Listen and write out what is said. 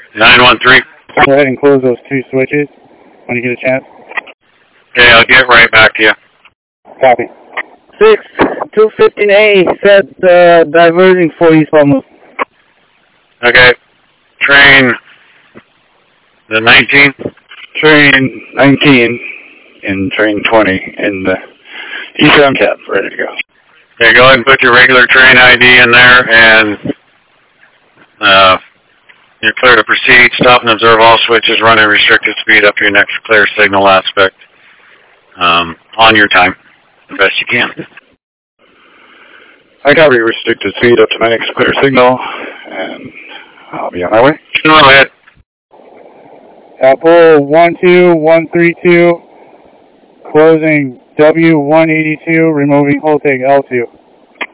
913. Go ahead and close those 2 switches when you get a chance. Okay, I'll get right back to you. Copy. 215A, set diverting for eastbound move. Okay. Train the 19? Train 19 and train 20 in the eastbound cab, ready to go. Okay, go ahead and put your regular train ID in there, and you're clear to proceed. Stop and observe all switches. Run at restricted speed up to your next clear signal aspect on your time, the best you can. I got restricted speed up to my next clear signal, and I'll be on my way. Go ahead. Apple 12132, closing W182, removing Holtec L2.